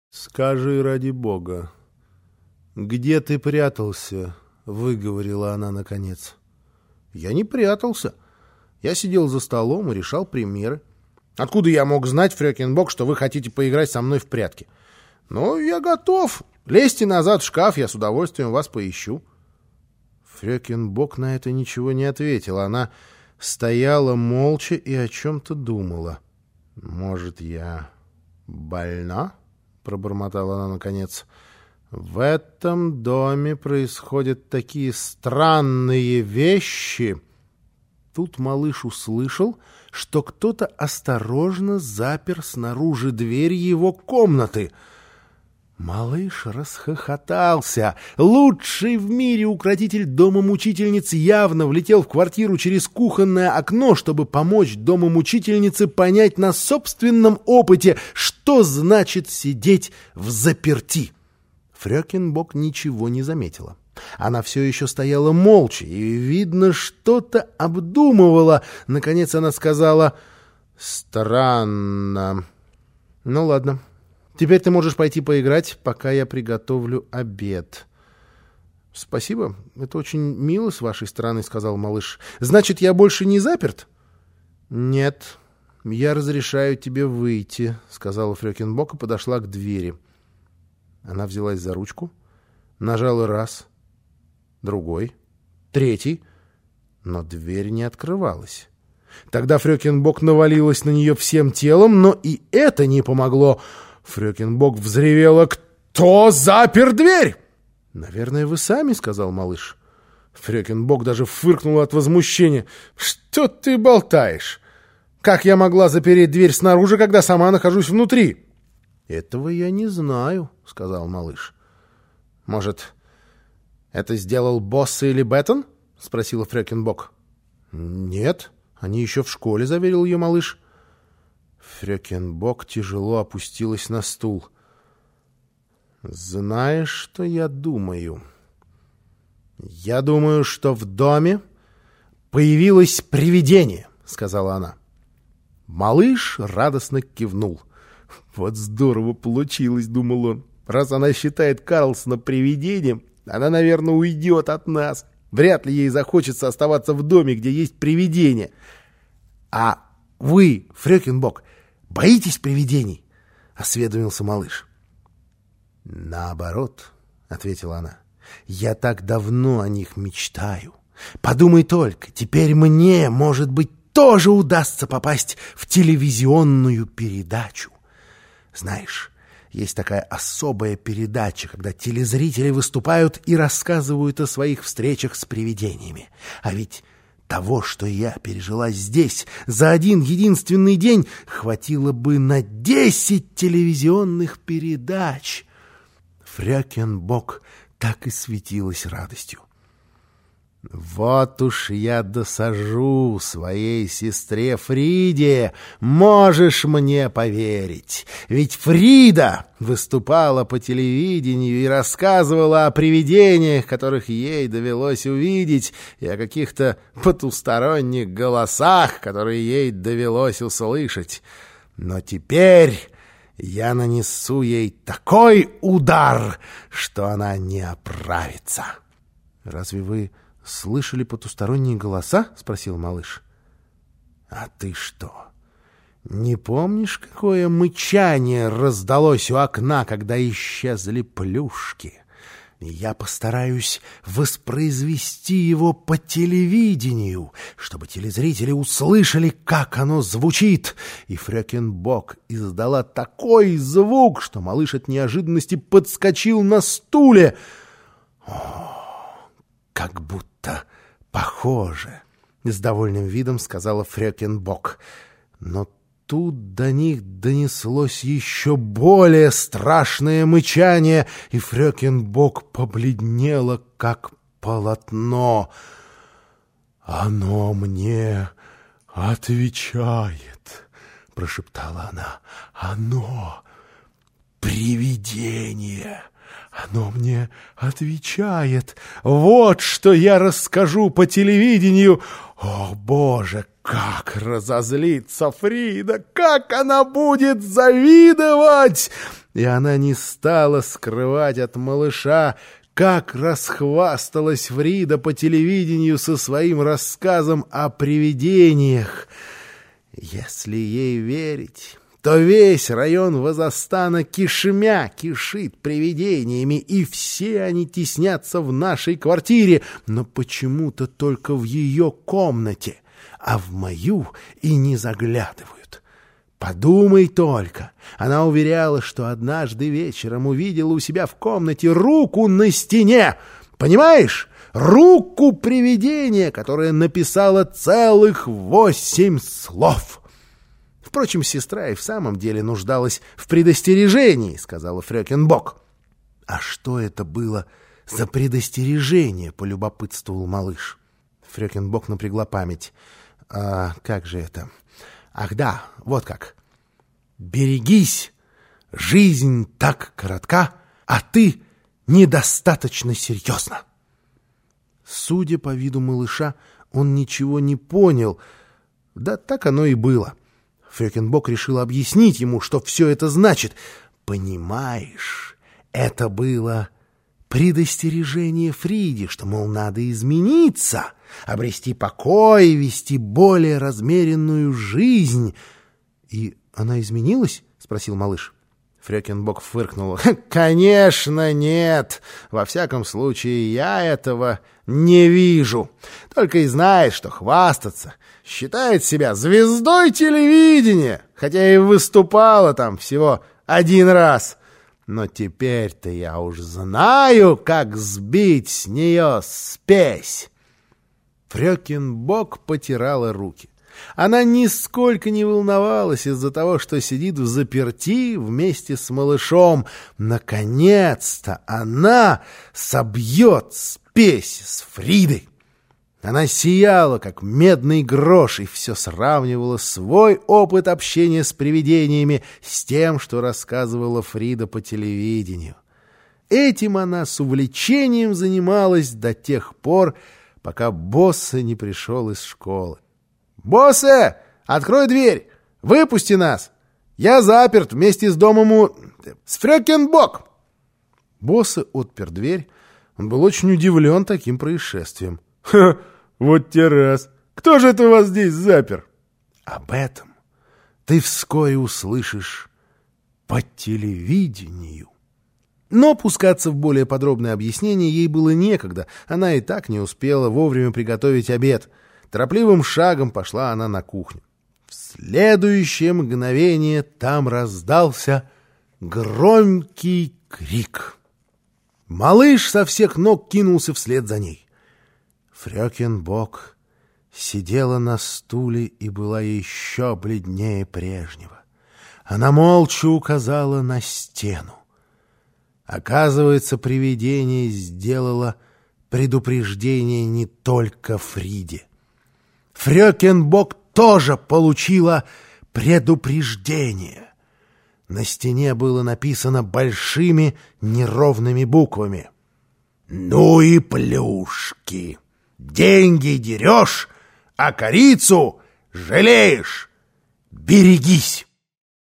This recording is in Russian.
«Скажи ради бога, где ты прятался?» — выговорила она наконец. «Я не прятался. Я сидел за столом и решал примеры. Откуда я мог знать, Фрёкинбок, что вы хотите поиграть со мной в прятки? Но я готов. Лезьте назад в шкаф, я с удовольствием вас поищу». Фрёкинбок на это ничего не ответила. Она стояла молча и о чем-то думала. «Может, я больна?» — пробормотала она наконец. «В этом доме происходят такие странные вещи». Тут малыш услышал, что кто-то осторожно запер снаружи дверь его комнаты. Малыш расхохотался. Лучший в мире укротитель дома-мучительницы явно влетел в квартиру через кухонное окно, чтобы помочь дома-мучительнице понять на собственном опыте, что значит сидеть взаперти. Фрёкинбок ничего не заметила. Она все еще стояла молча и, видно, что-то обдумывала. Наконец она сказала: «Странно. Ну ладно. Теперь ты можешь пойти поиграть, пока я приготовлю обед». «Спасибо. Это очень мило с вашей стороны», — сказал малыш. «Значит, я больше не заперт?» «Нет, я разрешаю тебе выйти», — сказала Фрёкинбок и подошла к двери. Она взялась за ручку, нажала раз, другой, третий, но дверь не открывалась. Тогда Фрёкинбок навалилась на нее всем телом, но и это не помогло. Фрёкинбок взревела: «Кто запер дверь?» «Наверное, вы сами», — сказал малыш. Фрёкинбок даже фыркнула от возмущения. «Что ты болтаешь? Как я могла запереть дверь снаружи, когда сама нахожусь внутри?» «Этого я не знаю», — сказал малыш. «Может, это сделал Босс или Беттон?» — спросила Фрёкинбок. «Нет, они еще в школе», — заверил ее малыш. Фрёкинбок тяжело опустилась на стул. «Знаешь, что я думаю? Я думаю, что в доме появилось привидение», — сказала она. Малыш радостно кивнул. «Вот здорово получилось», — думал он. «Раз она считает Карлсона привидением, она, наверное, уйдет от нас. Вряд ли ей захочется оставаться в доме, где есть привидение». «А вы, Фрёкинбок, боитесь привидений?» — осведомился малыш. «Наоборот», — ответила она, — «я так давно о них мечтаю. Подумай только, теперь мне, может быть, тоже удастся попасть в телевизионную передачу. Знаешь, есть такая особая передача, когда телезрители выступают и рассказывают о своих встречах с привидениями. А ведь того, что я пережила здесь за один единственный день, хватило бы на 10 телевизионных передач». Фрёкинбок так и светилась радостью. «Вот уж я досажу своей сестре Фриде, можешь мне поверить. Ведь Фрида выступала по телевидению и рассказывала о привидениях, которых ей довелось увидеть, и о каких-то потусторонних голосах, которые ей довелось услышать. Но теперь я нанесу ей такой удар, что она не оправится». «Разве вы слышали потусторонние голоса?» — спросил малыш. «А ты что, не помнишь, какое мычание раздалось у окна, когда исчезли плюшки? Я постараюсь воспроизвести его по телевидению, чтобы телезрители услышали, как оно звучит». И Фрёкинбок издала такой звук, что малыш от неожиданности подскочил на стуле. «Как будто похоже», — с довольным видом сказала Фрёкинбок. Но тут до них донеслось еще более страшное мычание, и Фрёкинбок побледнела, как полотно. «Оно мне отвечает», — прошептала она. «Оно привидение. Оно мне отвечает. Вот что я расскажу по телевидению. О, Боже, Как разозлится Фрида, как она будет завидовать! И она не стала скрывать от малыша, как расхвасталась Фрида по телевидению со своим рассказом о привидениях. Если ей верить, то весь район Возостана кишмя кишит привидениями, и все они теснятся в нашей квартире, но почему-то только в ее комнате, а в мою и не заглядывают. Подумай только, она уверяла, что однажды вечером увидела у себя в комнате руку на стене, понимаешь? Руку привидения, которая написала целых 8 слов. Впрочем, сестра и в самом деле нуждалась в предостережении, сказала Фрёкинбок. А что это было за предостережение, полюбопытствовал малыш. Фрёкинбок напрягла память. Как же это? Ах да, вот как. Берегись, жизнь так коротка, а ты недостаточно серьезна. Судя по виду малыша, он ничего не понял. Да так оно и было. Фрёкинбок решила объяснить ему, что все это значит. Понимаешь, это было предостережение Фриде, что, мол, надо измениться, обрести покой и вести более размеренную жизнь. И она изменилась? — спросил малыш. Фрёкинбок фыркнула. «Конечно нет! Во всяком случае, я этого не вижу. Только и знает, что хвастаться. Считает себя звездой телевидения, хотя и выступала там всего 1 раз. Но теперь-то я уж знаю, как сбить с нее спесь». Фрёкинбок потирала руки. Она нисколько не волновалась из-за того, что сидит взаперти вместе с малышом. Наконец-то она собьет спесь с Фридой. Она сияла, как медный грош, и все сравнивала свой опыт общения с привидениями с тем, что рассказывала Фрида по телевидению. Этим она с увлечением занималась до тех пор, пока Боссе не пришел из школы. «Боссе, открой дверь! Выпусти нас! Я заперт вместе с домом с Фрёкинбок!» Боссе отпер дверь. Он был очень удивлен таким происшествием. «Ха, вот те раз! Кто же это вас здесь запер?» «Об этом ты вскоре услышишь по телевидению». Но пускаться в более подробное объяснение ей было некогда. Она и так не успела вовремя приготовить обед. Торопливым шагом пошла она на кухню. В следующее мгновение там раздался громкий крик. Малыш со всех ног кинулся вслед за ней. Фрёкинбок сидела на стуле и была еще бледнее прежнего. Она молча указала на стену. Оказывается, привидение сделало предупреждение не только Фриде. Фрёкинбок тоже получила предупреждение. На стене было написано большими неровными буквами: «Ну и плюшки! Деньги дерешь, а корицу жалеешь! Берегись!»